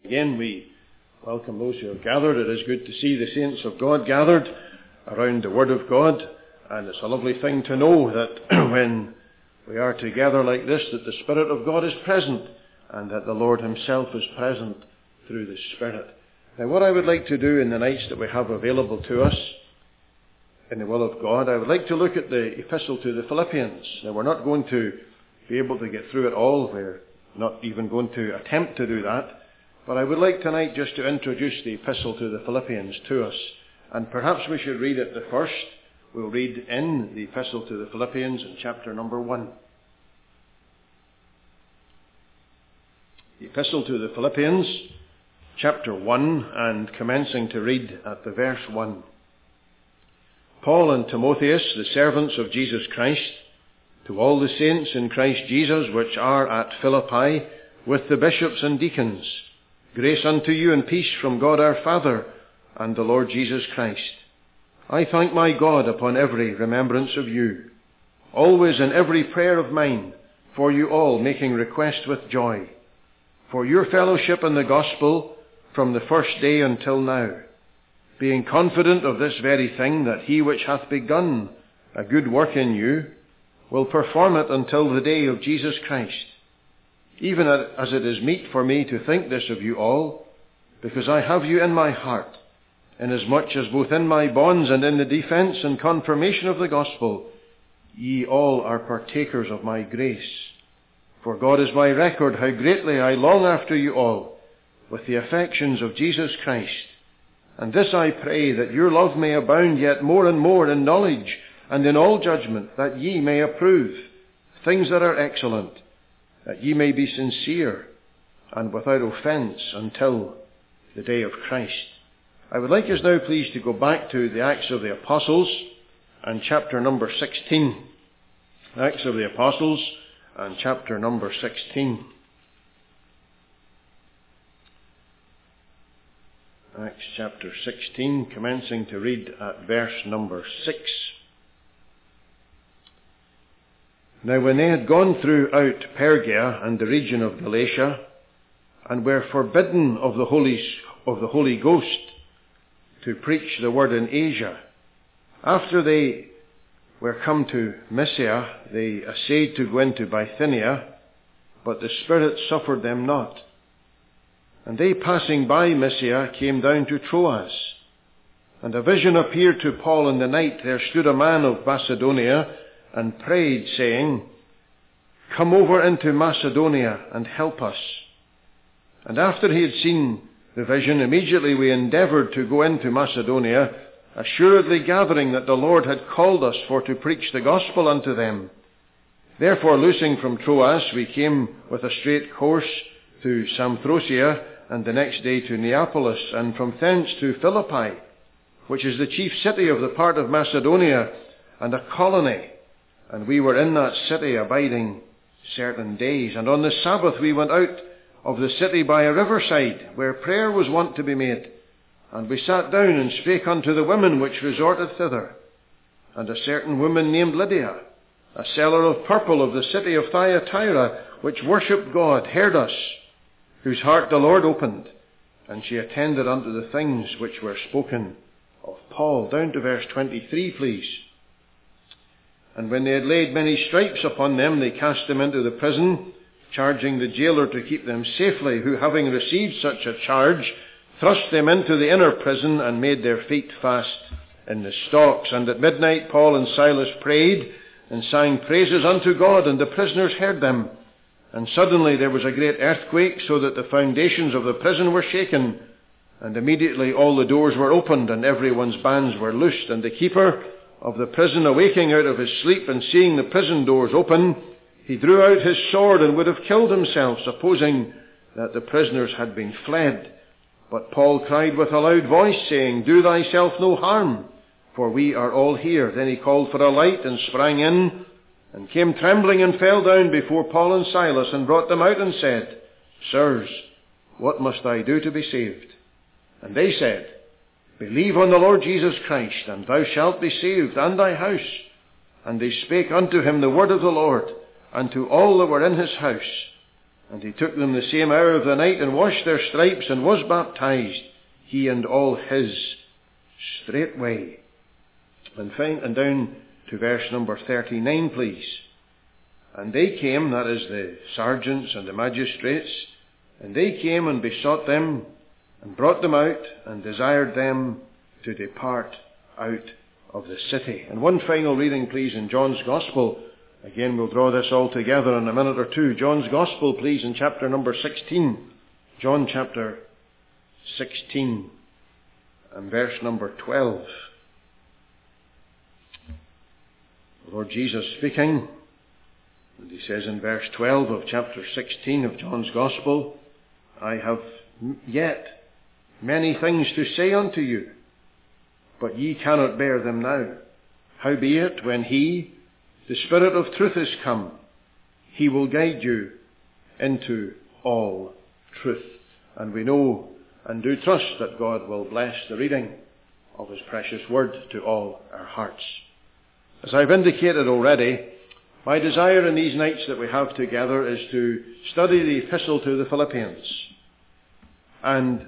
Again, we welcome those who have gathered. It is good to see the saints of God gathered around the Word of God, and it's a lovely thing to know that when we are together like this, that the Spirit of God is present, and that the Lord Himself is present through the Spirit. Now, what I would like to do in the nights that we have available to us, in the will of God, I would like to look at the Epistle to the Philippians. Now, we're not going to be able to get through it all. We're not even going to attempt to do that. But I would like tonight just to introduce the Epistle to the Philippians to us. And perhaps we should read it the first. We'll read in the Epistle to the Philippians in chapter number 1. The Epistle to the Philippians, chapter 1, and commencing to read at the verse 1. Paul and Timotheus, the servants of Jesus Christ, to all the saints in Christ Jesus which are at Philippi, with the bishops and deacons, grace unto you and peace from God our Father and the Lord Jesus Christ. I thank my God upon every remembrance of you, always in every prayer of mine, for you all, making request with joy, for your fellowship in the gospel from the first day until now, being confident of this very thing, that he which hath begun a good work in you will perform it until the day of Jesus Christ. Even as it is meet for me to think this of you all, because I have you in my heart, inasmuch as both in my bonds and in the defence and confirmation of the gospel, ye all are partakers of my grace. For God is my record, how greatly I long after you all, with the affections of Jesus Christ. And this I pray, that your love may abound yet more and more in knowledge and in all judgment, that ye may approve things that are excellent, that ye may be sincere and without offence until the day of Christ. I would like us now, please, to go back to the Acts of the Apostles and chapter number 16. Acts of the Apostles and chapter number 16. Acts chapter 16, commencing to read at verse number 6. Now when they had gone throughout Pergia and the region of Galatia, and were forbidden of the Holy Ghost to preach the word in Asia, after they were come to Mysia, they essayed to go into Bithynia, but the Spirit suffered them not. And they, passing by Mysia, came down to Troas. And a vision appeared to Paul in the night. There stood a man of Macedonia, and prayed, saying, Come over into Macedonia and help us. And after he had seen the vision, immediately we endeavoured to go into Macedonia, assuredly gathering that the Lord had called us for to preach the gospel unto them. Therefore, loosing from Troas, we came with a straight course to Samothracia, and the next day to Neapolis, and from thence to Philippi, which is the chief city of the part of Macedonia, and a colony. And we were in that city abiding certain days. And on the Sabbath we went out of the city by a riverside, where prayer was wont to be made. And we sat down and spake unto the women which resorted thither. And a certain woman named Lydia, a seller of purple of the city of Thyatira, which worshipped God, heard us, whose heart the Lord opened. And she attended unto the things which were spoken of Paul. Down to verse 23, please. And when they had laid many stripes upon them, they cast them into the prison, charging the jailer to keep them safely, who, having received such a charge, thrust them into the inner prison, and made their feet fast in the stocks. And at midnight Paul and Silas prayed, and sang praises unto God, and the prisoners heard them. And suddenly there was a great earthquake, so that the foundations of the prison were shaken. And immediately all the doors were opened, and everyone's bands were loosed. And the keeper of the prison, awaking out of his sleep and seeing the prison doors open, he drew out his sword and would have killed himself, supposing that the prisoners had been fled. But Paul cried with a loud voice, saying, Do thyself no harm, for we are all here. Then he called for a light and sprang in, and came trembling and fell down before Paul and Silas, and brought them out and said, Sirs, what must I do to be saved? And they said, Believe on the Lord Jesus Christ, and thou shalt be saved, and thy house. And they spake unto him the word of the Lord, and to all that were in his house. And he took them the same hour of the night, and washed their stripes, and was baptized, he and all his, straightway. And down to verse number 39, please. And they came, that is the sergeants and the magistrates, and they came and besought them, and brought them out, and desired them to depart out of the city. And one final reading, please, in John's Gospel. Again, we'll draw this all together in a minute or two. John's Gospel, please, in chapter number 16. John chapter 16 and verse number 12. The Lord Jesus speaking, and he says in verse 12 of chapter 16 of John's Gospel, I have yet many things to say unto you, but ye cannot bear them now. Howbeit, when he, the Spirit of truth, is come, he will guide you into all truth. And we know and do trust that God will bless the reading of his precious word to all our hearts. As I've indicated already, my desire in these nights that we have together is to study the epistle to the Philippians. And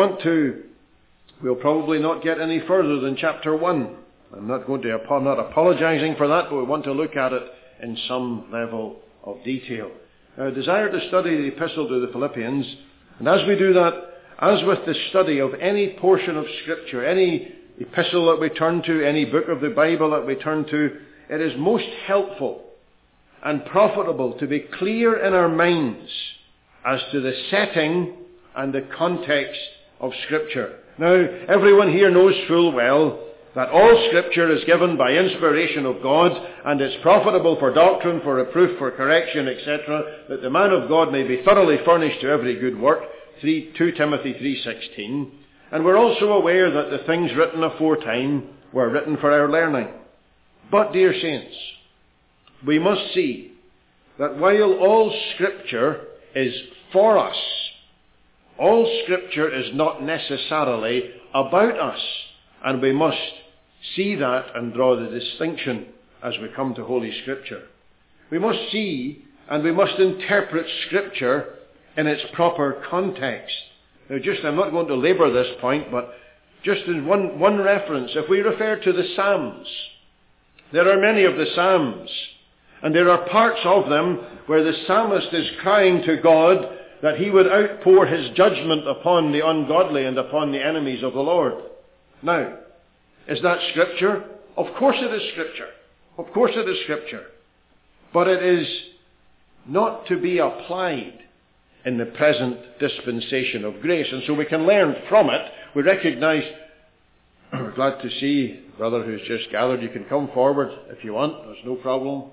we'll probably not get any further than chapter 1. I'm not apologizing for that, but we want to look at it in some level of detail. Now, I desire to study the epistle to the Philippians, and as we do that, as with the study of any portion of Scripture, any epistle that we turn to, any book of the Bible that we turn to, it is most helpful and profitable to be clear in our minds as to the setting and the context of Scripture. Now, everyone here knows full well that all Scripture is given by inspiration of God, and is profitable for doctrine, for reproof, for correction, etc., that the man of God may be thoroughly furnished to every good work, 2 Timothy 3:16. And we're also aware that the things written aforetime were written for our learning. But, dear saints, we must see that while all Scripture is for us, all Scripture is not necessarily about us. And we must see that and draw the distinction as we come to Holy Scripture. We must see and we must interpret Scripture in its proper context. Now, I'm not going to labour this point, but just in one reference, if we refer to the Psalms, there are many of the Psalms, and there are parts of them where the psalmist is crying to God that he would outpour his judgment upon the ungodly and upon the enemies of the Lord. Now, is that Scripture? Of course it is Scripture. Of course it is Scripture. But it is not to be applied in the present dispensation of grace. And so we can learn from it. We recognize, we're glad to see a brother who's just gathered. You can come forward if you want. There's no problem.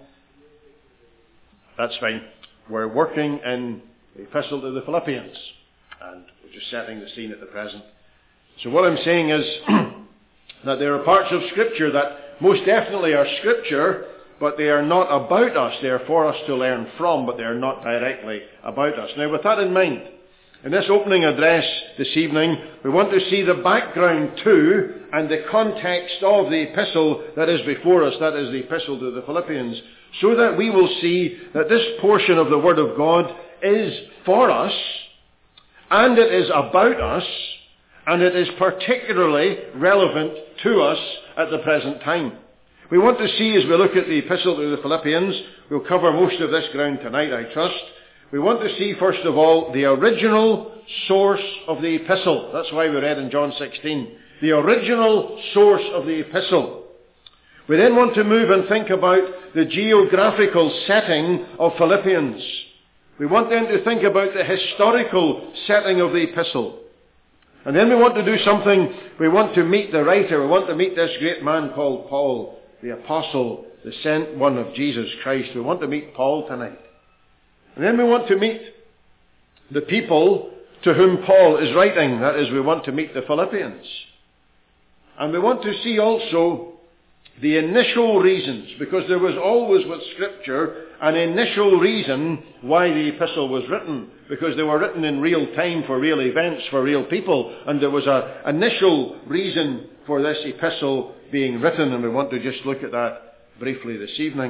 That's fine. We're working in the Epistle to the Philippians. And we're just setting the scene at the present. So what I'm saying is that there are parts of Scripture that most definitely are Scripture, but they are not about us. They are for us to learn from, but they are not directly about us. Now, with that in mind, in this opening address this evening, we want to see the background to and the context of the epistle that is before us, that is the Epistle to the Philippians, so that we will see that this portion of the Word of God is for us, and it is about us, and it is particularly relevant to us at the present time. We want to see, as we look at the Epistle to the Philippians, we'll cover most of this ground tonight, I trust. We want to see, first of all, the original source of the epistle. That's why we read in John 16. The original source of the epistle. We then want to move and think about the geographical setting of Philippians. We want then to think about the historical setting of the epistle. And then we want to do something. We want to meet the writer. We want to meet this great man called Paul, the apostle, the sent one of Jesus Christ. We want to meet Paul tonight. And then we want to meet the people to whom Paul is writing. That is, we want to meet the Philippians. And we want to see also the initial reasons, because there was always with Scripture an initial reason why the epistle was written, because they were written in real time for real events, for real people, and there was an initial reason for this epistle being written, and we want to just look at that briefly this evening.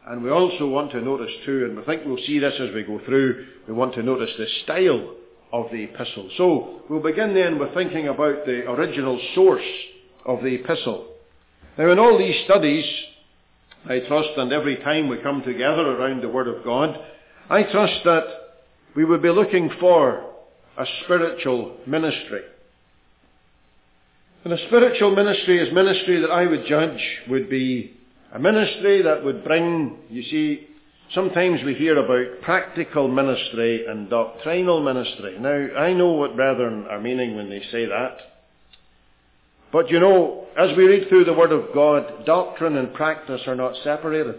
And we also want to notice too, and I think we'll see this as we go through, we want to notice the style of the epistle. So we'll begin then with thinking about the original source of the epistle. Now in all these studies, I trust, and every time we come together around the Word of God, I trust that we would be looking for a spiritual ministry. And a spiritual ministry is ministry that I would judge would be a ministry that would bring, you see, sometimes we hear about practical ministry and doctrinal ministry. Now, I know what brethren are meaning when they say that. But you know, as we read through the Word of God, doctrine and practice are not separated.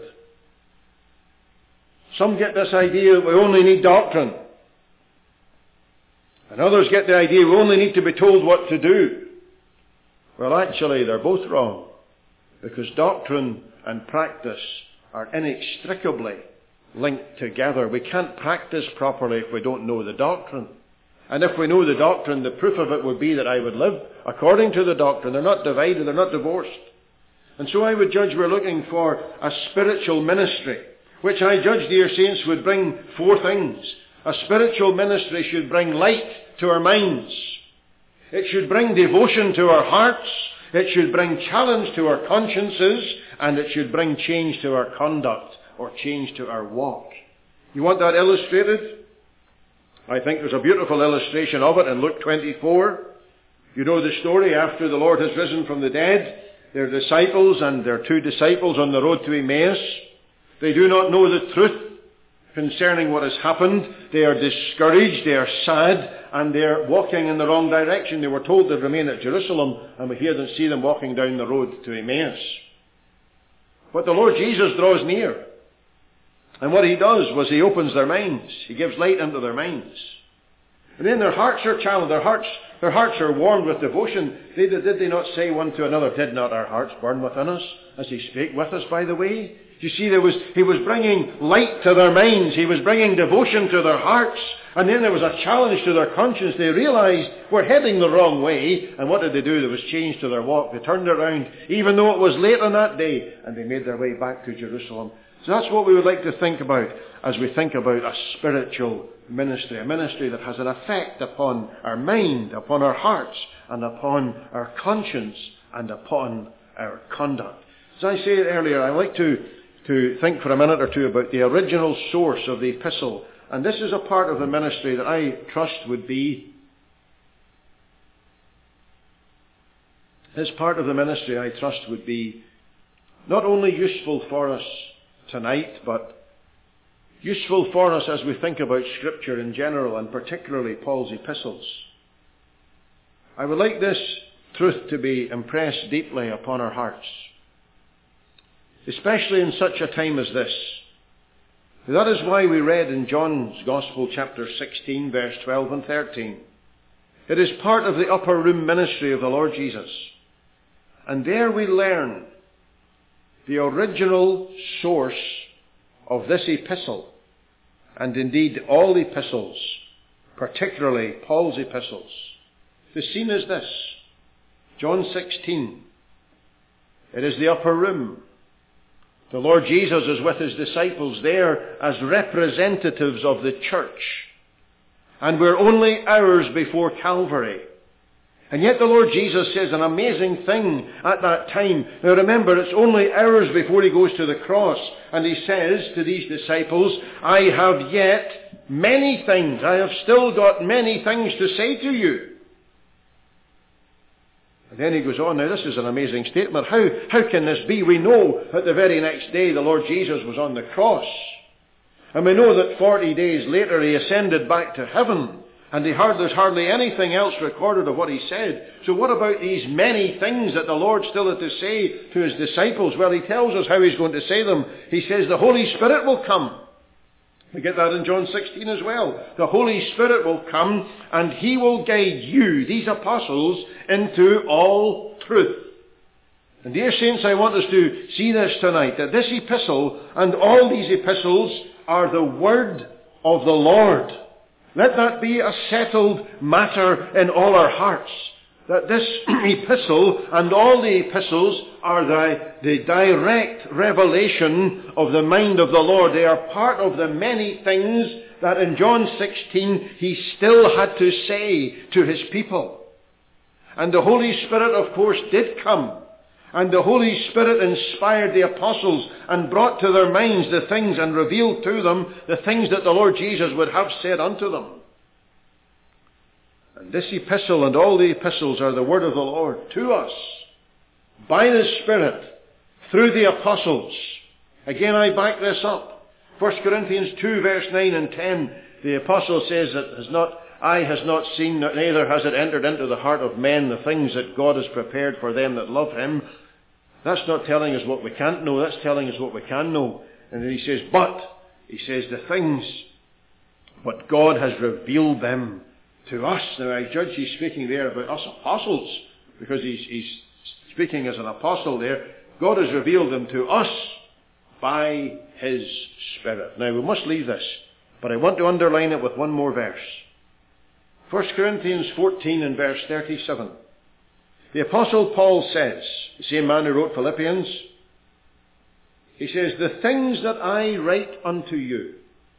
Some get this idea that we only need doctrine. And others get the idea we only need to be told what to do. Well, actually, they're both wrong. Because doctrine and practice are inextricably linked together. We can't practice properly if we don't know the doctrine. And if we know the doctrine, the proof of it would be that I would live according to the doctrine. They're not divided, they're not divorced. And so I would judge we're looking for a spiritual ministry, which I judge, dear saints, would bring four things. A spiritual ministry should bring light to our minds. It should bring devotion to our hearts. It should bring challenge to our consciences. And it should bring change to our conduct, or change to our walk. You want that illustrated? I think there's a beautiful illustration of it in Luke 24. You know the story after the Lord has risen from the dead. Their disciples and their two disciples on the road to Emmaus. They do not know the truth concerning what has happened. They are discouraged, they are sad, and they are walking in the wrong direction. They were told to remain at Jerusalem, and we see them walking down the road to Emmaus. But the Lord Jesus draws near. And what he does was he opens their minds. He gives light into their minds. And then their hearts are challenged. Their hearts are warmed with devotion. Did they not say one to another, "Did not our hearts burn within us as he spake with us by the way?" You see, he was bringing light to their minds. He was bringing devotion to their hearts. And then there was a challenge to their conscience. They realized we're heading the wrong way. And what did they do? There was change to their walk. They turned around, even though it was late on that day, and they made their way back to Jerusalem. So that's what we would like to think about as we think about a spiritual ministry. A ministry that has an effect upon our mind, upon our hearts, and upon our conscience, and upon our conduct. As I said earlier, I like to think for a minute or two about the original source of the epistle. And this is a part of the ministry that I trust would be, not only useful for us tonight, but useful for us as we think about Scripture in general, and particularly Paul's epistles. I would like this truth to be impressed deeply upon our hearts, especially in such a time as this. That is why we read in John's Gospel, chapter 16, verse 12 and 13. It is part of the upper room ministry of the Lord Jesus. And there we learn the original source of this epistle, and indeed all epistles, particularly Paul's epistles. The scene is this. John 16. It is the upper room. The Lord Jesus is with his disciples there as representatives of the church. And we're only hours before Calvary. And yet the Lord Jesus says an amazing thing at that time. Now remember, it's only hours before he goes to the cross. And he says to these disciples, "I have yet many things. I have still got many things to say to you." And then he goes on. Now this is an amazing statement. How can this be? We know that the very next day the Lord Jesus was on the cross. And we know that 40 days later he ascended back to heaven. And there's hardly anything else recorded of what he said. So what about these many things that the Lord still had to say to his disciples? Well, he tells us how he's going to say them. He says the Holy Spirit will come. We get that in John 16 as well. The Holy Spirit will come and he will guide you, these apostles, into all truth. And dear saints, I want us to see this tonight, that this epistle and all these epistles are the word of the Lord. Let that be a settled matter in all our hearts. that this epistle and all the epistles are the direct revelation of the mind of the Lord. They are part of the many things that in John 16 he still had to say to his people. And the Holy Spirit, of course, did come. And the Holy Spirit inspired the apostles and brought to their minds the things and revealed to them the things that the Lord Jesus would have said unto them. And this epistle and all the epistles are the word of the Lord to us by the Spirit through the apostles. Again, I back this up. 1 Corinthians 2 verse 9 and 10, the apostle says that eye has not seen, neither has it entered into the heart of men the things that God has prepared for them that love him. That's not telling us what we can't know, that's telling us what we can know. And then he says, the things, but God has revealed them to us. Now I judge he's speaking there about us apostles, because he's speaking as an apostle there. God has revealed them to us by his Spirit. Now we must leave this, but I want to underline it with one more verse. 1 Corinthians 14 and verse 37. The Apostle Paul says, the same man who wrote Philippians, he says, the things that I write unto you,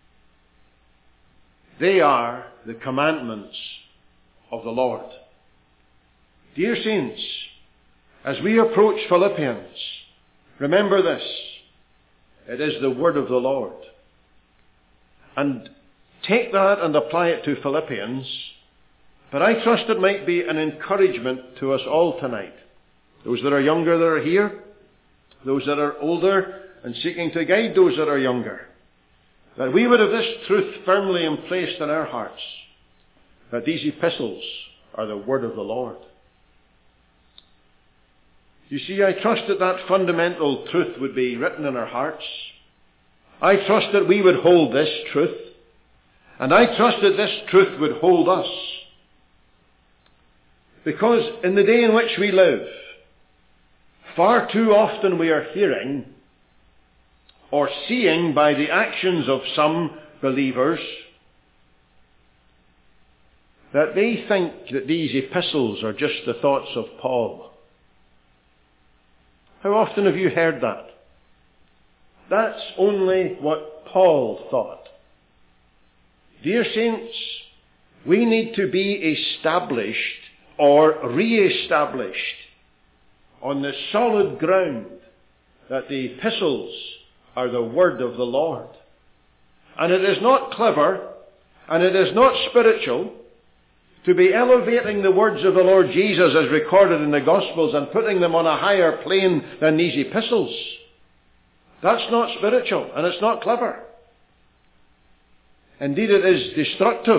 they are the commandments of the Lord. Dear saints, as we approach Philippians, remember this. It is the word of the Lord. And take that and apply it to Philippians. But I trust it might be an encouragement to us all tonight. Those that are younger that are here, those that are older and seeking to guide those that are younger, that we would have this truth firmly emplaced in our hearts, that these epistles are the word of the Lord. You see, I trust that fundamental truth would be written in our hearts. I trust that we would hold this truth, and I trust that this truth would hold us. Because in the day in which we live, far too often we are hearing or seeing by the actions of some believers that they think that these epistles are just the thoughts of Paul. How often have you heard that? That's only what Paul thought. Dear saints, we need to be established or re-established on the solid ground that the epistles are the word of the Lord. And it is not clever, and it is not spiritual, to be elevating the words of the Lord Jesus as recorded in the Gospels and putting them on a higher plane than these epistles. That's not spiritual, and it's not clever. Indeed, it is destructive.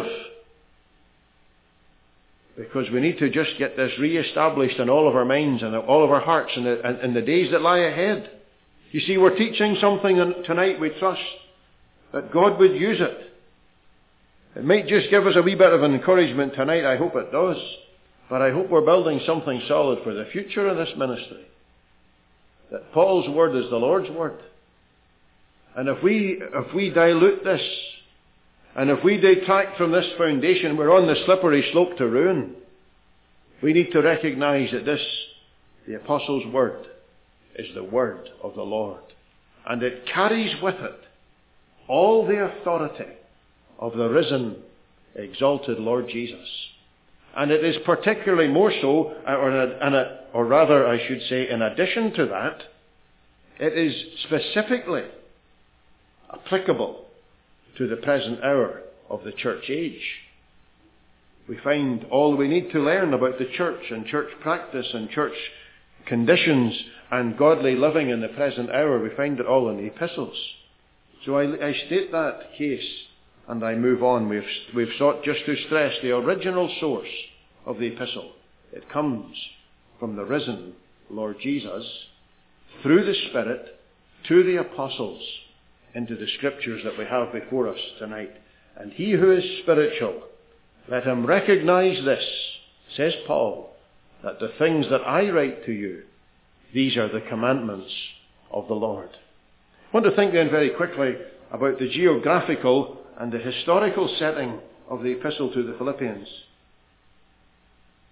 Because we need to just get this re-established in all of our minds and all of our hearts in the days that lie ahead. You see, we're teaching something tonight, we trust, that God would use it. It might just give us a wee bit of encouragement tonight, I hope it does. But I hope we're building something solid for the future of this ministry. That Paul's word is the Lord's word. And if we dilute this, and if we detract from this foundation, we're on the slippery slope to ruin. We need to recognize that this, the Apostles' word, is the word of the Lord. And it carries with it all the authority of the risen, exalted Lord Jesus. And it is particularly more so, or rather I should say in addition to that, it is specifically applicable to the present hour of the church age. We find all we need to learn about the church and church practice and church conditions and godly living in the present hour. We find it all in the epistles. So I state that case and I move on. We've sought just to stress the original source of the epistle. It comes from the risen Lord Jesus through the Spirit to the apostles into the scriptures that we have before us tonight. And he who is spiritual, let him recognize this, says Paul, that the things that I write to you, these are the commandments of the Lord. I want to think then very quickly about the geographical and the historical setting of the epistle to the Philippians.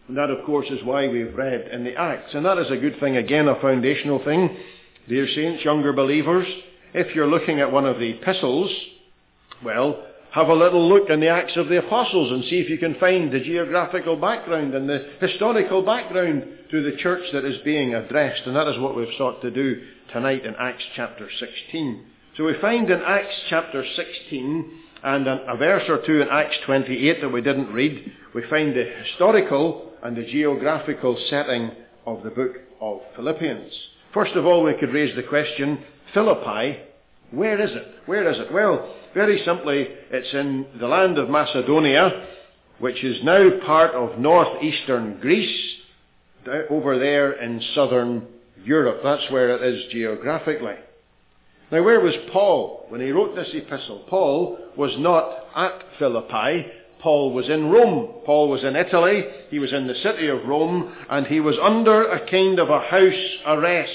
And that, of course, is why we've read in the Acts. And that is a good thing, again, a foundational thing. Dear saints, younger believers, if you're looking at one of the epistles, well, have a little look in the Acts of the Apostles and see if you can find the geographical background and the historical background to the church that is being addressed. And that is what we've sought to do tonight in Acts chapter 16. So we find in Acts chapter 16 and a verse or two in Acts 28 that we didn't read, we find the historical and the geographical setting of the book of Philippians. First of all, we could raise the question, Philippi, where is it? Where is it? Well, very simply, it's in the land of Macedonia, which is now part of northeastern Greece, over there in southern Europe. That's where it is geographically. Now, where was Paul when he wrote this epistle? Paul was not at Philippi. Paul was in Rome. Paul was in Italy. He was in the city of Rome, and he was under a kind of a house arrest.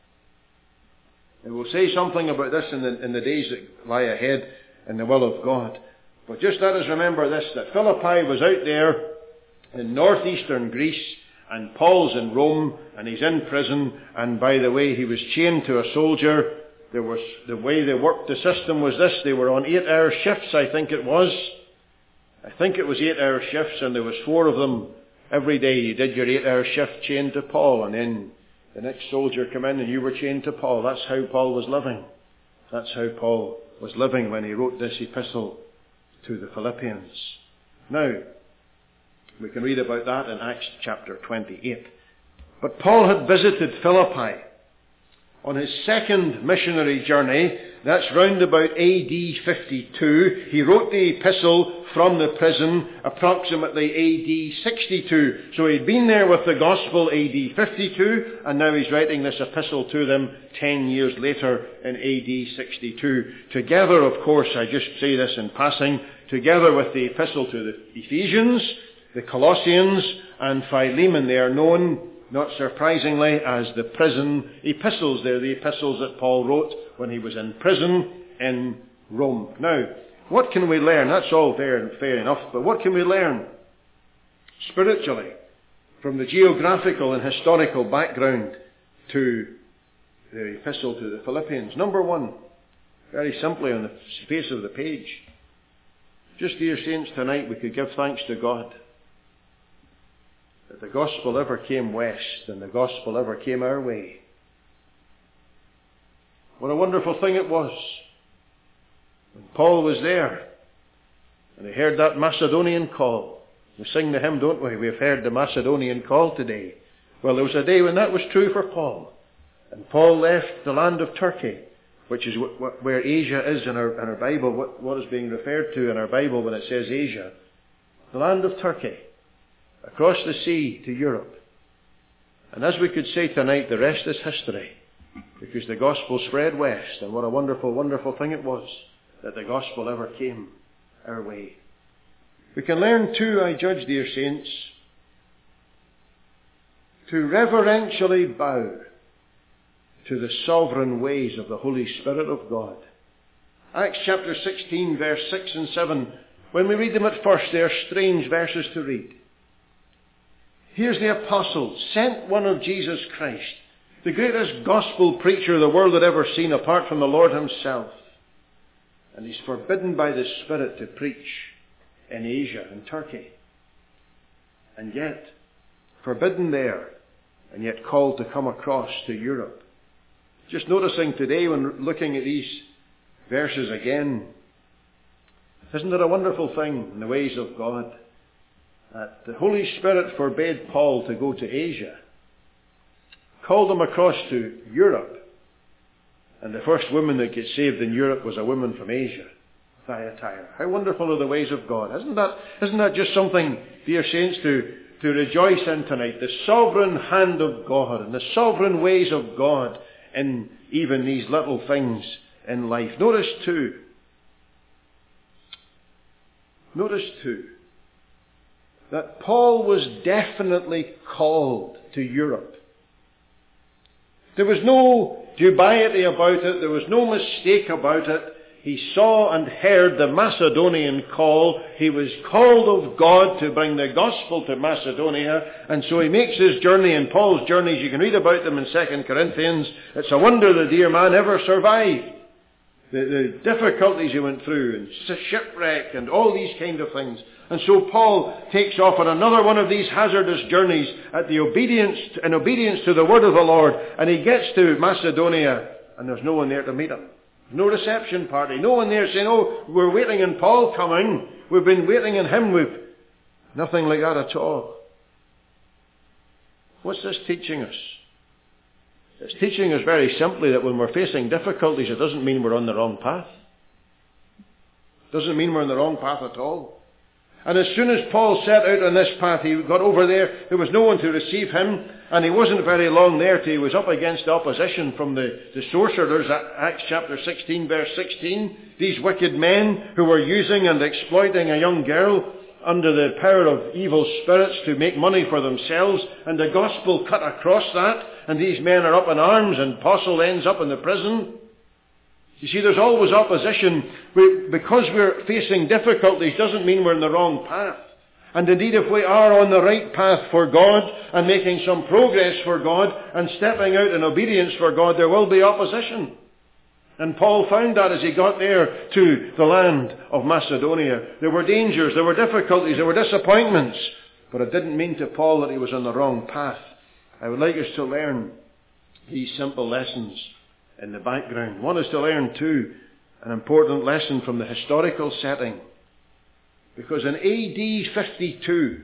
And we'll say something about this in the days that lie ahead in the will of God. But just let us remember this, that Philippi was out there in northeastern Greece, and Paul's in Rome, and he's in prison, and by the way, he was chained to a soldier. There was, the way they worked the system was this, they were on 8-hour shifts, I think it was. I think it was 8-hour shifts, and there was 4 of them every day. You did your 8-hour shift chained to Paul, and then the next soldier came in and you were chained to Paul. That's how Paul was living. That's how Paul was living when he wrote this epistle to the Philippians. Now, we can read about that in Acts chapter 28. But Paul had visited Philippi on his second missionary journey. That's round about AD 52. He wrote the epistle from the prison approximately AD 62. So he'd been there with the gospel AD 52, and now he's writing this epistle to them 10 years later in AD 62. Together, of course, I just say this in passing, together with the epistle to the Ephesians, the Colossians, and Philemon. They are known, not surprisingly, as the prison epistles. They're the epistles that Paul wrote when he was in prison in Rome. Now, what can we learn? That's all fair enough, but what can we learn spiritually from the geographical and historical background to the epistle to the Philippians? Number one, very simply on the face of the page, just, dear saints, tonight we could give thanks to God that the gospel ever came west and the gospel ever came our way. What a wonderful thing it was when Paul was there and he heard that Macedonian call. We sing the hymn, don't we? We've heard the Macedonian call today. Well, there was a day when that was true for Paul. And Paul left the land of Turkey, which is where Asia is in our Bible, what is being referred to in our Bible when it says Asia. The land of Turkey, across the sea to Europe. And as we could say tonight, the rest is history, because the gospel spread west, and what a wonderful, wonderful thing it was that the gospel ever came our way. We can learn too, I judge, dear saints, to reverentially bow to the sovereign ways of the Holy Spirit of God. Acts chapter 16, verse 6 and 7, when we read them at first, they are strange verses to read. Here's the apostle, sent one of Jesus Christ, the greatest gospel preacher the world had ever seen apart from the Lord himself. And he's forbidden by the Spirit to preach in Asia, in Turkey. And yet, forbidden there, and yet called to come across to Europe. Just noticing today when looking at these verses again, isn't it a wonderful thing in the ways of God that the Holy Spirit forbade Paul to go to Asia, called him across to Europe, and the first woman that gets saved in Europe was a woman from Asia, Thyatira. How wonderful are the ways of God. Isn't that just something, dear saints, to rejoice in tonight? The sovereign hand of God and the sovereign ways of God in even these little things in life. Notice too, that Paul was definitely called to Europe. There was no dubiety about it. There was no mistake about it. he saw and heard the Macedonian call. He was called of God to bring the gospel to Macedonia. And so he makes his journey, and Paul's journeys, you can read about them in 2 Corinthians. It's a wonder the dear man ever survived the difficulties he went through, and shipwreck, and all these kind of things. And so Paul takes off on another one of these hazardous journeys in obedience to the word of the Lord. And he gets to Macedonia, and there's no one there to meet him. No reception party. No one there saying, oh, we're waiting on Paul coming. We've been waiting on him. We've nothing like that at all. What's this teaching us? It's teaching us very simply that when we're facing difficulties, it doesn't mean we're on the wrong path. It doesn't mean we're on the wrong path at all. And as soon as Paul set out on this path, he got over there was no one to receive him, and he wasn't very long there till he was up against opposition from the sorcerers. Acts chapter 16, verse 16. These wicked men who were using and exploiting a young girl under the power of evil spirits to make money for themselves, and the gospel cut across that, and these men are up in arms, and Apostle ends up in the prison. You see, there's always opposition. Because we're facing difficulties doesn't mean we're in the wrong path. And indeed, if we are on the right path for God, and making some progress for God, and stepping out in obedience for God, there will be opposition. And Paul found that as he got there to the land of Macedonia. There were dangers, there were difficulties, there were disappointments. But it didn't mean to Paul that he was on the wrong path. I would like us to learn these simple lessons in the background. One is to learn, too, an important lesson from the historical setting. Because in AD 52,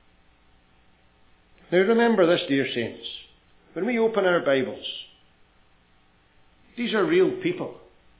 now remember this, dear saints, when we open our Bibles, these are real people,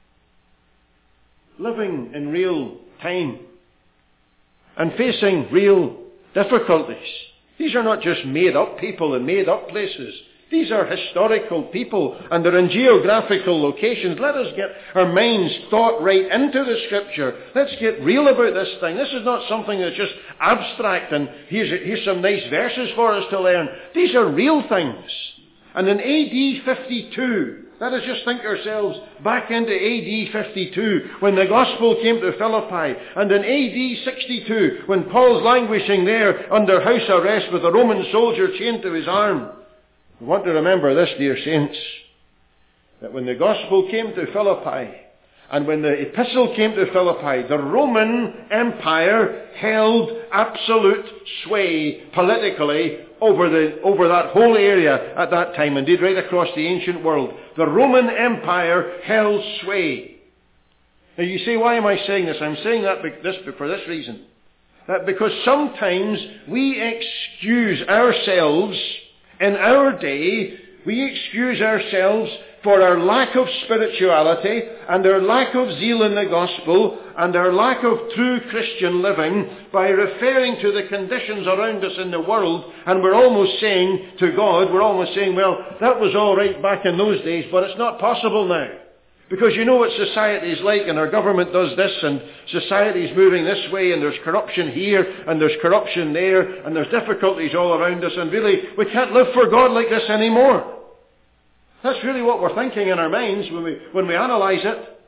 living in real time, and facing real difficulties. These are not just made-up people in made-up places. These are historical people, and they're in geographical locations. Let us get our minds thought right into the Scripture. Let's get real about this thing. This is not something that's just abstract, and here's some nice verses for us to learn. These are real things. And in AD 52, let us just think ourselves back into AD 52, when the gospel came to Philippi, and in AD 62, when Paul's languishing there under house arrest with a Roman soldier chained to his arm. We want to remember this, dear saints, that when the gospel came to Philippi, and when the epistle came to Philippi, the Roman Empire held absolute sway politically over that whole area at that time, indeed right across the ancient world. The Roman Empire held sway. Now you say, why am I saying this? I'm saying that for this reason. That because sometimes we excuse ourselves in our day, we excuse ourselves for our lack of spirituality and our lack of zeal in the gospel and our lack of true Christian living by referring to the conditions around us in the world, and we're almost saying to God, well, that was all right back in those days, but it's not possible now. Because you know what society is like, and our government does this, and society is moving this way, and there's corruption here, and there's corruption there, and there's difficulties all around us, and really, we can't live for God like this anymore. That's really what we're thinking in our minds when we analyse it.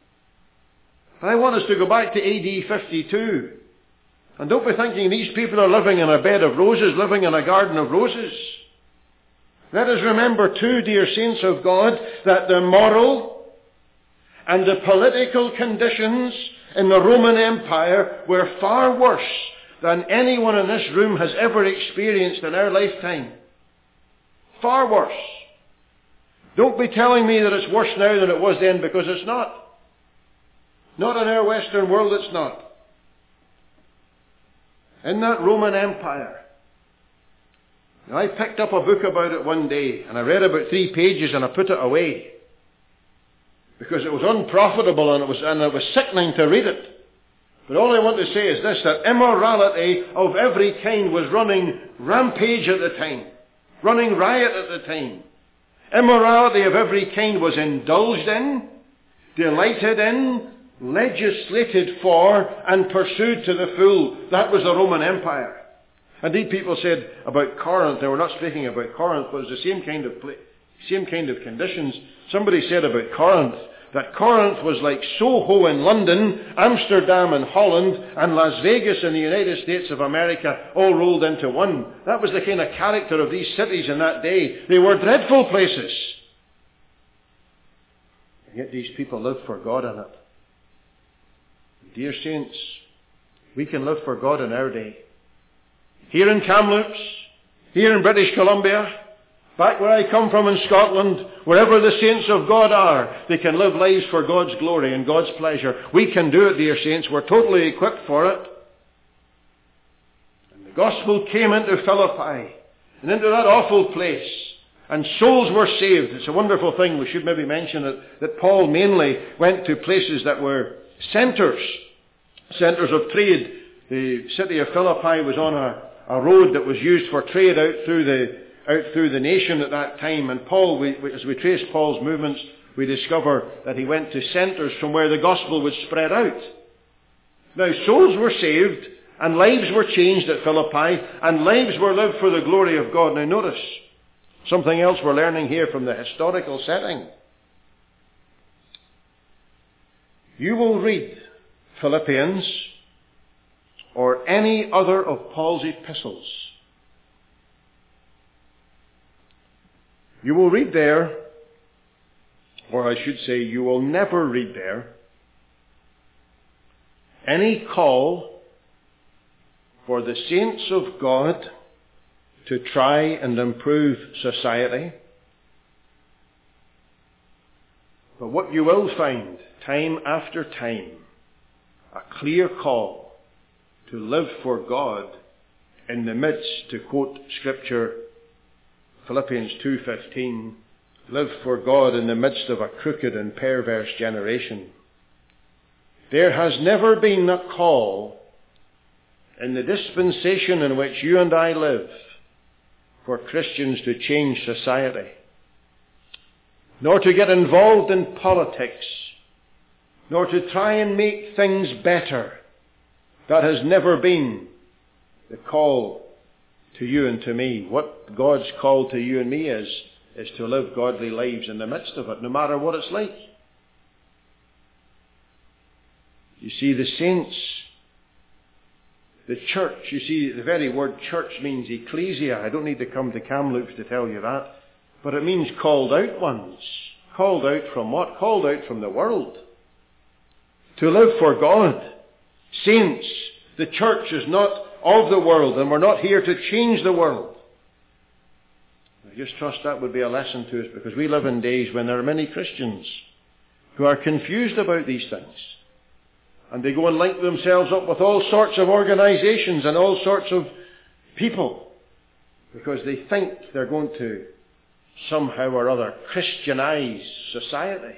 And I want us to go back to AD 52. And don't be thinking these people are living in a bed of roses, living in a garden of roses. Let us remember too, dear saints of God, that the moral and the political conditions in the Roman Empire were far worse than anyone in this room has ever experienced in our lifetime. Far worse. Don't be telling me that it's worse now than it was then, because it's not. Not in our Western world, it's not. In that Roman Empire. Now, I picked up a book about it one day, and I read about 3 pages and I put it away. Because it was unprofitable and it was sickening to read it. But all I want to say is this, that immorality of every kind was running rampage at the time. Running riot at the time. Immorality of every kind was indulged in, delighted in, legislated for, and pursued to the full. That was the Roman Empire. Indeed, people said about Corinth, they were not speaking about Corinth, but it was the same kind of conditions. Somebody said about Corinth that Corinth was like Soho in London, Amsterdam in Holland, and Las Vegas in the United States of America, all rolled into one. That was the kind of character of these cities in that day. They were dreadful places. And yet these people lived for God in it. Dear saints, we can live for God in our day. Here in Kamloops, here in British Columbia, back where I come from in Scotland, wherever the saints of God are, they can live lives for God's glory and God's pleasure. We can do it, dear saints. We're totally equipped for it. And the gospel came into Philippi and into that awful place, and souls were saved. It's a wonderful thing. We should maybe mention it, that Paul mainly went to places that were centres of trade. The city of Philippi was on a road that was used for trade out through the nation at that time. And Paul, as we trace Paul's movements, we discover that he went to centres from where the gospel would spread out. Now, souls were saved, and lives were changed at Philippi, and lives were lived for the glory of God. Now notice, something else we're learning here from the historical setting. You will read Philippians or any other of Paul's epistles. You will read there, or I should say, you will never read there, any call for the saints of God to try and improve society. But what you will find, time after time, a clear call to live for God in the midst, to quote Scripture, Philippians 2:15, live for God in the midst of a crooked and perverse generation. There has never been a call in the dispensation in which you and I live for Christians to change society, nor to get involved in politics, nor to try and make things better. That has never been the call to you and to me. What God's call to you and me is to live godly lives in the midst of it, no matter what it's like. You see, the saints, the church, you see, the very word church means ecclesia. I don't need to come to Kamloops to tell you that. But it means called out ones. Called out from what? Called out from the world. To live for God. Saints, the church is not of the world, and we're not here to change the world. I just trust that would be a lesson to us, because we live in days when there are many Christians who are confused about these things. And they go and link themselves up with all sorts of organizations and all sorts of people, because they think they're going to somehow or other Christianize society.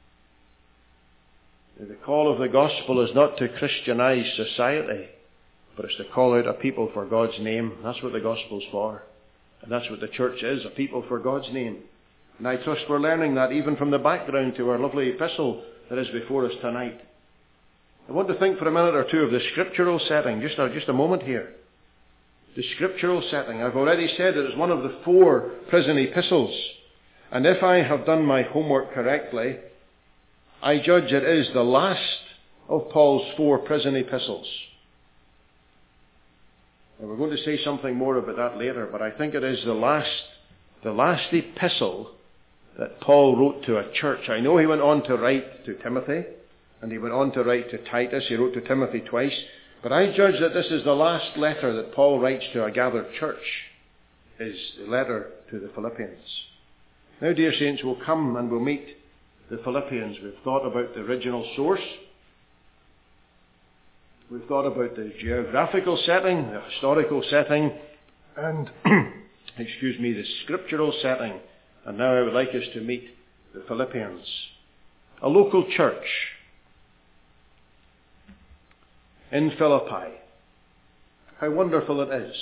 The call of the gospel is not to Christianize society, but it's to call out a people for God's name. That's what the gospel's for. And that's what the church is, a people for God's name. And I trust we're learning that even from the background to our lovely epistle that is before us tonight. I want to think for a minute or two of the scriptural setting, just a moment here. The scriptural setting. I've already said it is one of the 4 prison epistles. And if I have done my homework correctly, I judge it is the last of Paul's 4 prison epistles. And we're going to say something more about that later, but I think it is the last epistle that Paul wrote to a church. I know he went on to write to Timothy, and he went on to write to Titus. He wrote to Timothy twice. But I judge that this is the last letter that Paul writes to a gathered church, is the letter to the Philippians. Now, dear saints, we'll come and we'll meet the Philippians. We've thought about the original source. We've thought about the geographical setting, the historical setting, and, the scriptural setting. And now I would like us to meet the Philippians, a local church in Philippi. How wonderful it is.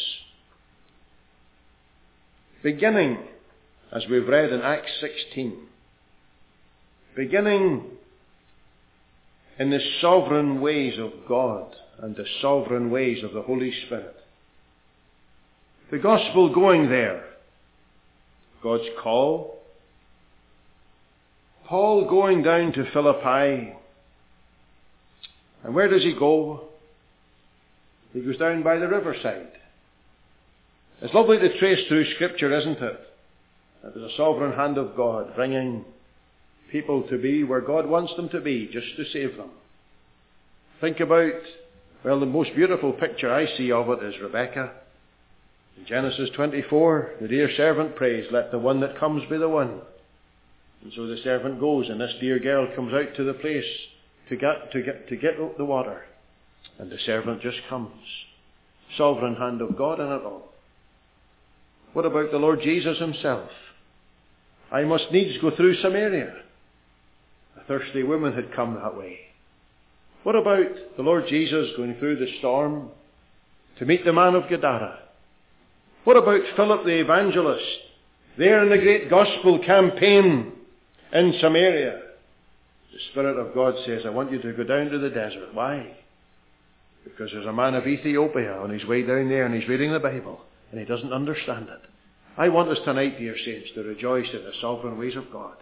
Beginning, as we've read in Acts 16, beginning in the sovereign ways of God and the sovereign ways of the Holy Spirit. The gospel going there. God's call. Paul going down to Philippi. And where does he go? He goes down by the riverside. It's lovely to trace through Scripture, isn't it? That there's a sovereign hand of God bringing people to be where God wants them to be, just to save them. Think about, well, the most beautiful picture I see of it is Rebekah. In Genesis 24, the dear servant prays, "Let the one that comes be the one." And so the servant goes, and this dear girl comes out to the place to get the water. And the servant just comes. Sovereign hand of God in it all. What about the Lord Jesus himself? "I must needs go through Samaria." A thirsty woman had come that way. What about the Lord Jesus going through the storm to meet the man of Gadara? What about Philip the evangelist there in the great gospel campaign in Samaria? The Spirit of God says, "I want you to go down to the desert." Why? Because there's a man of Ethiopia on his way down there and he's reading the Bible and he doesn't understand it. I want us tonight, dear saints, to rejoice in the sovereign ways of God.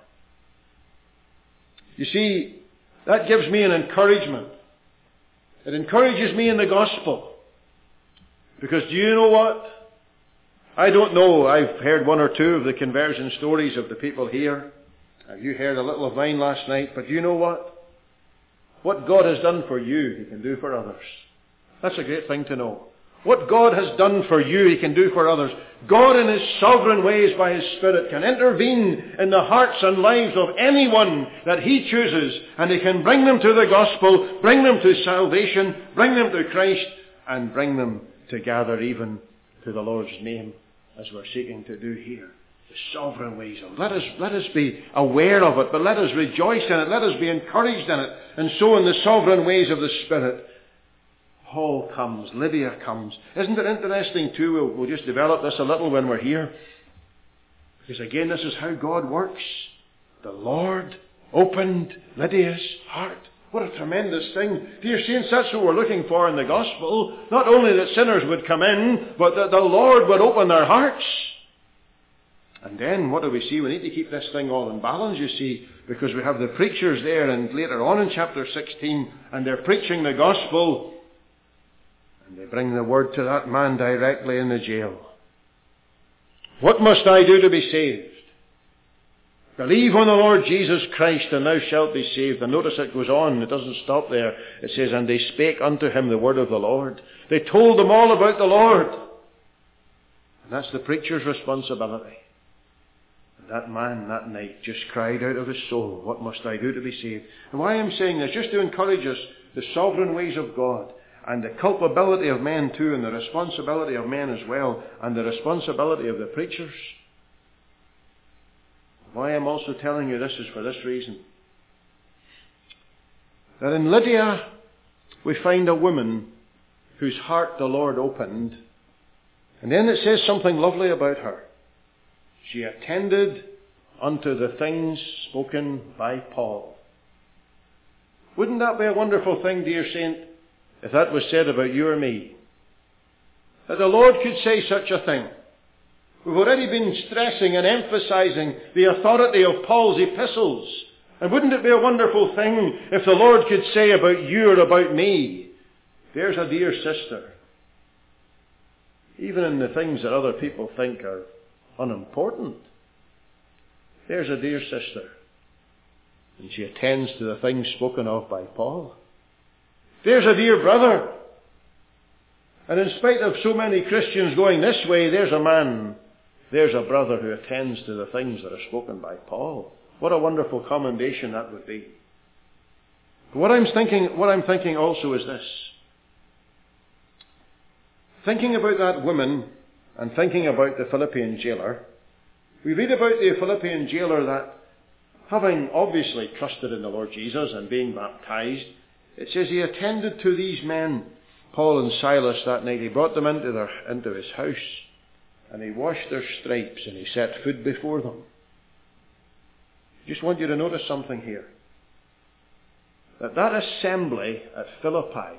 You see, that gives me an encouragement. It encourages me in the gospel. Because do you know what? I don't know. I've heard one or two of the conversion stories of the people here. You heard a little of mine last night. But do you know what? What God has done for you, He can do for others. That's a great thing to know. What God has done for you, He can do for others. God in His sovereign ways by His Spirit can intervene in the hearts and lives of anyone that He chooses, and He can bring them to the gospel, bring them to salvation, bring them to Christ, and bring them together even to the Lord's name, as we're seeking to do here. The sovereign ways of it. Let us be aware of it, but let us rejoice in it. Let us be encouraged in it. And so in the sovereign ways of the Spirit, Paul comes, Lydia comes. Isn't it interesting too? We'll just develop this a little when we're here. Because again, this is how God works. The Lord opened Lydia's heart. What a tremendous thing. Dear saints, that's what we're looking for in the gospel. Not only that sinners would come in, but that the Lord would open their hearts. And then, what do we see? We need to keep this thing all in balance, you see, because we have the preachers there, and later on in chapter 16, and they're preaching the gospel. And they bring the word to that man directly in the jail. What must I do to be saved? Believe on the Lord Jesus Christ, and thou shalt be saved. And notice it goes on. It doesn't stop there. It says, and they spake unto him the word of the Lord. They told them all about the Lord. And that's the preacher's responsibility. And that man that night just cried out of his soul, what must I do to be saved? And why I'm saying this, just to encourage us, the sovereign ways of God. And the culpability of men too, and the responsibility of men as well, and the responsibility of the preachers. Why I'm also telling you this is for this reason. That in Lydia, we find a woman whose heart the Lord opened. And then it says something lovely about her. She attended unto the things spoken by Paul. Wouldn't that be a wonderful thing, dear saint? If that was said about you or me, that the Lord could say such a thing. We've already been stressing and emphasizing the authority of Paul's epistles. And wouldn't it be a wonderful thing if the Lord could say about you or about me, there's a dear sister, even in the things that other people think are unimportant. There's a dear sister, and she attends to the things spoken of by Paul. There's a dear brother. And in spite of so many Christians going this way, there's a man, there's a brother who attends to the things that are spoken by Paul. What a wonderful commendation that would be. But what I'm thinking also is this. Thinking about that woman and thinking about the Philippian jailer, we read about the Philippian jailer that, having obviously trusted in the Lord Jesus and being baptized, it says he attended to these men, Paul and Silas, that night. He brought them into his house, and he washed their stripes, and he set food before them. I just want you to notice something here. That assembly at Philippi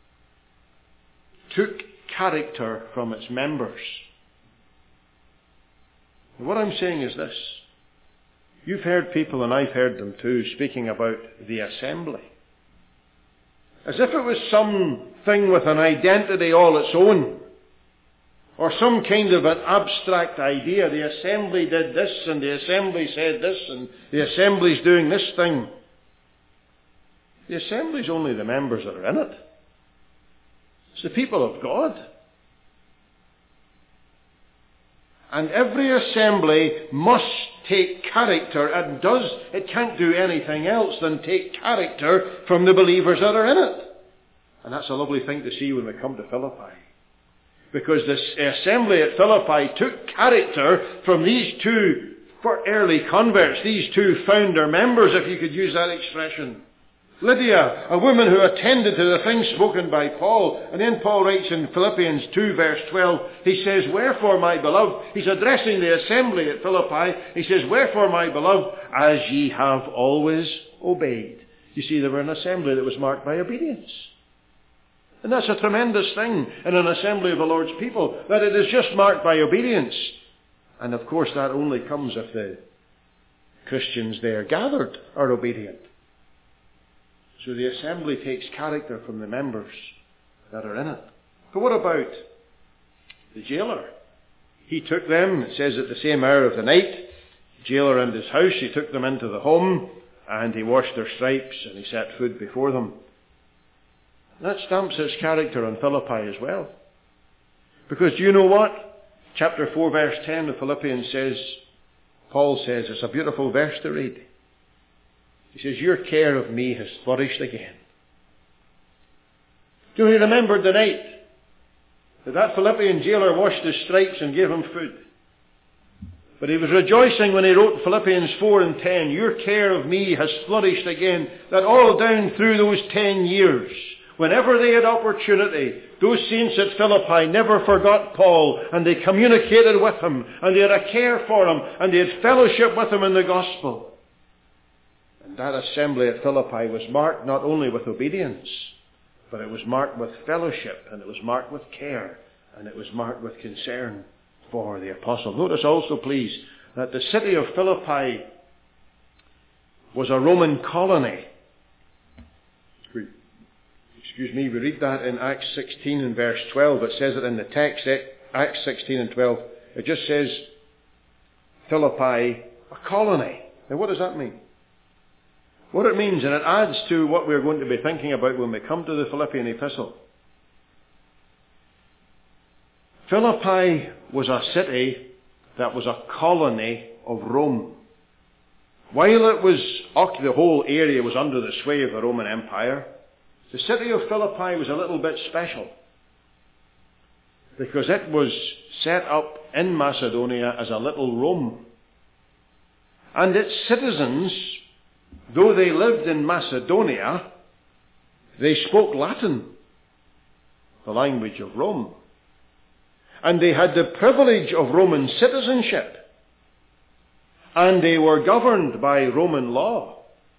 took character from its members. And what I'm saying is this. You've heard people, and I've heard them too, speaking about the assembly. As if it was something with an identity all its own. Or some kind of an abstract idea. The assembly did this, and the assembly said this, and the assembly's doing this thing. The assembly's only the members that are in it. It's the people of God. And every assembly must take character, and does. It can't do anything else than take character from the believers that are in it. And that's a lovely thing to see when we come to Philippi. Because this assembly at Philippi took character from these two early converts, these two founder members, if you could use that expression. Lydia, a woman who attended to the things spoken by Paul. And then Paul writes in Philippians 2 verse 12, he says, "Wherefore, my beloved," he's addressing the assembly at Philippi, he says, "Wherefore, my beloved, as ye have always obeyed." You see, they were an assembly that was marked by obedience. And that's a tremendous thing in an assembly of the Lord's people, that it is just marked by obedience. And of course that only comes if the Christians there gathered are obedient. So the assembly takes character from the members that are in it. But what about the jailer? He took them, it says, at the same hour of the night, the jailer and his house, he took them into the home, and he washed their stripes, and he set food before them. That stamps his character on Philippi as well. Because do you know what? Chapter 4 verse 10 of Philippians says, Paul says, it's a beautiful verse to read. He says, "Your care of me has flourished again." Do you remember the night that Philippian jailer washed his stripes and gave him food? But he was rejoicing when he wrote Philippians 4 and 10, "Your care of me has flourished again." That all down through those 10 years, whenever they had opportunity, those saints at Philippi never forgot Paul, and they communicated with him, and they had a care for him, and they had fellowship with him in the gospel. And that assembly at Philippi was marked not only with obedience, but it was marked with fellowship, and it was marked with care, and it was marked with concern for the apostle. Notice also, please, that the city of Philippi was a Roman colony. We read that in Acts 16 and verse 12. It says it in the text, Acts 16 and 12. It just says, Philippi, a colony. Now what does that mean? What it means, and it adds to what we're going to be thinking about when we come to the Philippian epistle. Philippi was a city that was a colony of Rome. While it was, the whole area was under the sway of the Roman Empire, the city of Philippi was a little bit special, because it was set up in Macedonia as a little Rome. And its citizens, though they lived in Macedonia, they spoke Latin, the language of Rome. And they had the privilege of Roman citizenship. And they were governed by Roman law.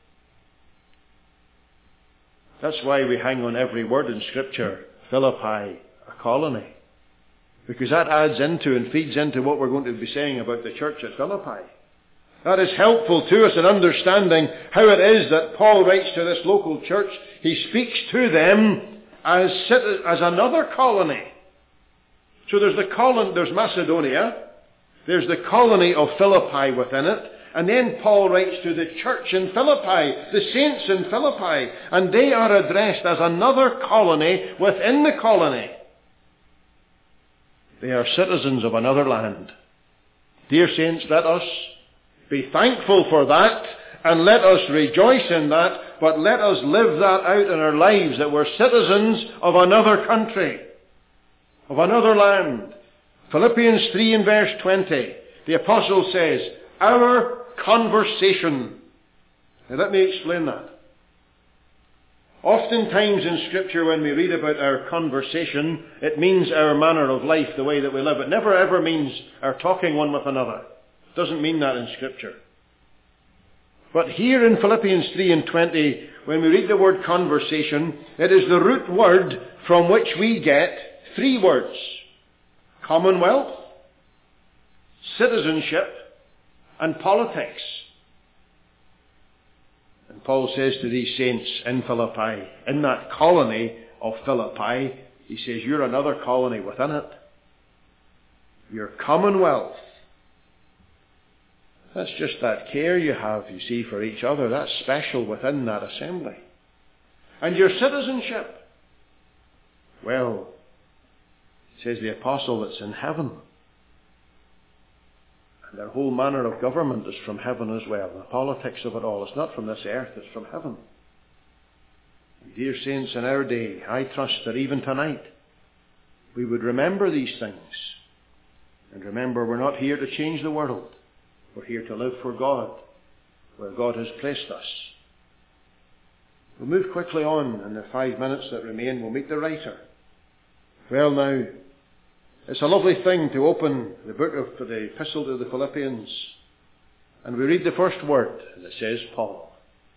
That's why we hang on every word in Scripture, Philippi, a colony. Because that adds into and feeds into what we're going to be saying about the church at Philippi. That is helpful to us in understanding how it is that Paul writes to this local church. He speaks to them as another colony. So there's Macedonia, there's the colony of Philippi within it, and then Paul writes to the church in Philippi, the saints in Philippi, and they are addressed as another colony within the colony. They are citizens of another land. Dear saints, let us be thankful for that, and let us rejoice in that, but let us live that out in our lives, that we're citizens of another country, of another land. Philippians 3 and verse 20, the apostle says, "Our conversation." Now let me explain that. Oftentimes in Scripture when we read about our conversation, it means our manner of life, the way that we live. It never ever means our talking one with another. It doesn't mean that in Scripture. But here in Philippians 3 and 20, when we read the word conversation, it is the root word from which we get 3 words. Commonwealth, citizenship, and politics. And Paul says to these saints in Philippi, in that colony of Philippi, he says, you're another colony within it. Your commonwealth. That's just that care you have, you see, for each other. That's special within that assembly. And your citizenship. Well, says the apostle, it's in heaven. And their whole manner of government is from heaven as well. The politics of it all, it's not from this earth, it's from heaven. And dear saints, in our day, I trust that even tonight, we would remember these things. And remember, we're not here to change the world. We're here to live for God, where God has placed us. We'll move quickly on in the 5 minutes that remain. We'll meet the writer. Well now, it's a lovely thing to open the book of the Epistle to the Philippians, and we read the first word, and it says Paul.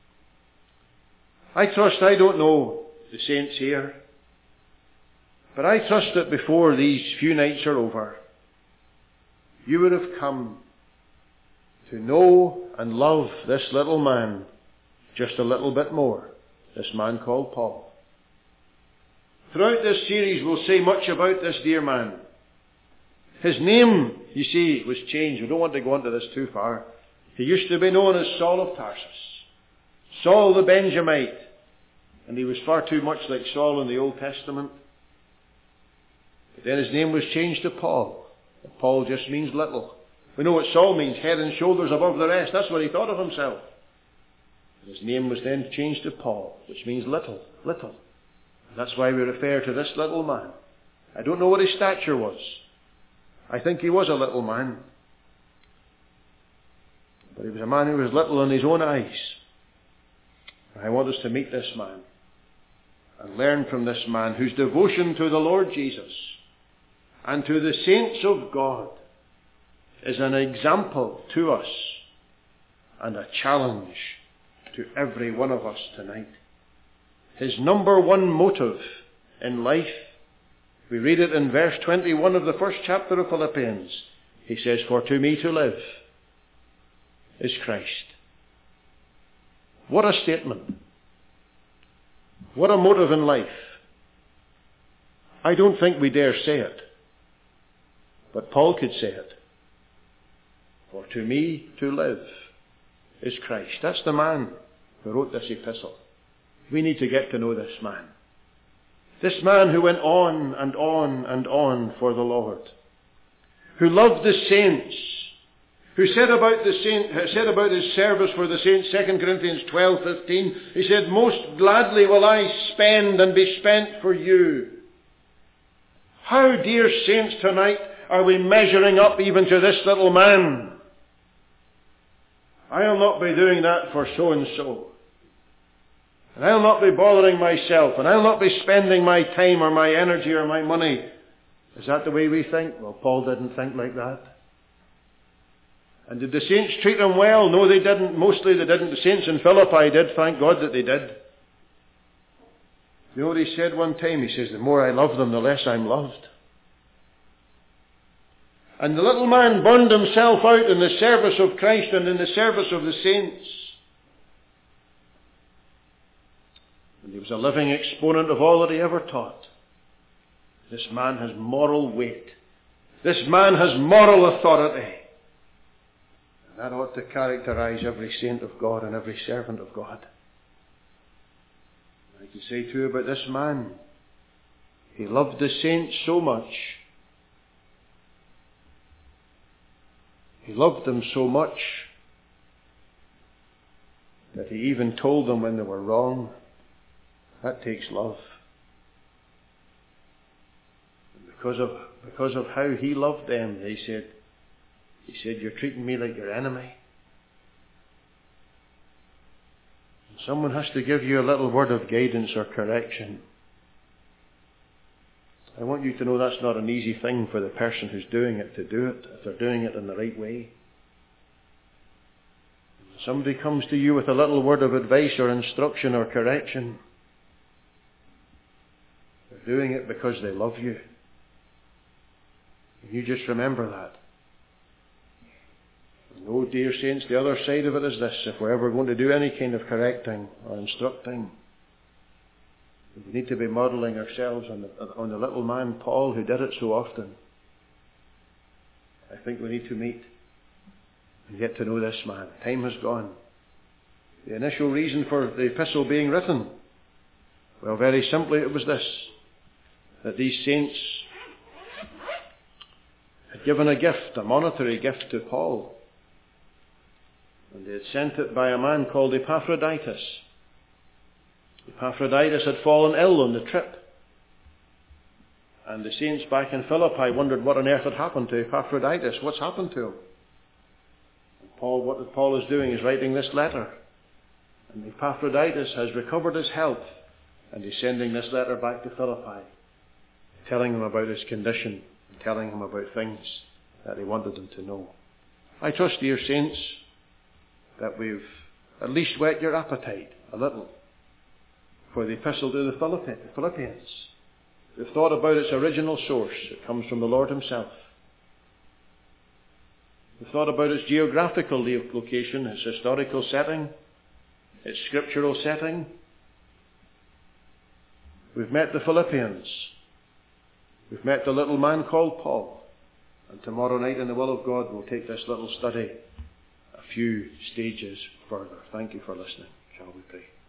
I trust, I don't know the saints here, but I trust that before these few nights are over, you would have come to know and love this little man just a little bit more, this man called Paul. Throughout this series we'll say much about this dear man. His name, you see, was changed. We don't want to go into this too far. He used to be known as Saul of Tarsus, Saul the Benjamite, and he was far too much like Saul in the Old Testament. But then his name was changed to Paul. Paul just means little. We know what Saul means, head and shoulders above the rest. That's what he thought of himself. His name was then changed to Paul, which means little, little. And that's why we refer to this little man. I don't know what his stature was. I think he was a little man. But he was a man who was little in his own eyes. I want us to meet this man and learn from this man whose devotion to the Lord Jesus and to the saints of God is an example to us and a challenge to every one of us tonight. His number one motive in life, we read it in verse 21 of the first chapter of Philippians. He says, for to me to live is Christ. What a statement. What a motive in life. I don't think we dare say it, but Paul could say it. For to me to live is Christ. That's the man who wrote this epistle. We need to get to know this man. This man who went on and on and on for the Lord. Who loved the saints. Who said about his service for the saints, 2 Corinthians 12:15, he said, most gladly will I spend and be spent for you. How, dear saints, tonight are we measuring up even to this little man? I'll not be doing that for so-and-so. And I'll not be bothering myself. And I'll not be spending my time or my energy or my money. Is that the way we think? Well, Paul didn't think like that. And did the saints treat him well? No, they didn't. Mostly they didn't. The saints in Philippi did. Thank God that they did. You know what he said one time? He says, the more I love them, the less I'm loved. And the little man burned himself out in the service of Christ and in the service of the saints. And he was a living exponent of all that he ever taught. This man has moral weight. This man has moral authority. And that ought to characterize every saint of God and every servant of God. I can say too about this man, he loved the saints so much. He loved them so much that he even told them when they were wrong. That takes love. And because of how he loved them, he said, you're treating me like your enemy. And someone has to give you a little word of guidance or correction. I want you to know that's not an easy thing for the person who's doing it to do it, if they're doing it in the right way. When somebody comes to you with a little word of advice or instruction or correction, they're doing it because they love you. And you just remember that. No, dear saints, the other side of it is this: if we're ever going to do any kind of correcting or instructing, we need to be modelling ourselves on the little man Paul, who did it so often. I think we need to meet and get to know this man. Time has gone. The initial reason for the epistle being written, well, very simply it was this: that these saints had given a gift, a monetary gift to Paul. And they had sent it by a man called Epaphroditus. Epaphroditus had fallen ill on the trip. And the saints back in Philippi wondered what on earth had happened to Epaphroditus. What's happened to him? And what Paul is doing is writing this letter. And Epaphroditus has recovered his health. And he's sending this letter back to Philippi, telling him about his condition, and telling him about things that he wanted them to know. I trust, dear saints, that we've at least whet your appetite a little for the epistle to the Philippians. We've thought about its original source. It comes from the Lord himself. We've thought about its geographical location, its historical setting, its scriptural setting. We've met the Philippians. We've met the little man called Paul. And tomorrow night, in the will of God, we'll take this little study a few stages further. Thank you for listening. Shall we pray?